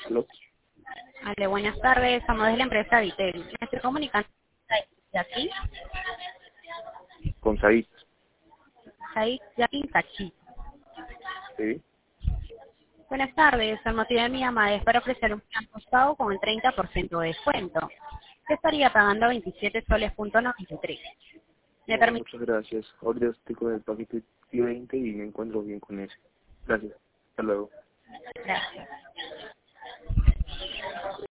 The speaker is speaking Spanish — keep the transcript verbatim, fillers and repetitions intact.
¿Aló? Vale, buenas tardes, somos de la empresa Vitel. Me estoy comunicando de aquí, Con Said. ahí, de aquí, Cachi. Sí. Buenas tardes, el motivo de mi llamada es para ofrecer un plan postpago con el treinta por ciento de descuento. Yo estaría pagando veintisiete soles punto noventa y tres. ¿Me Bueno, permite? muchas gracias. Ahorita estoy con el paquete T veinte y me encuentro bien con ese. Gracias. Hasta luego. Gracias.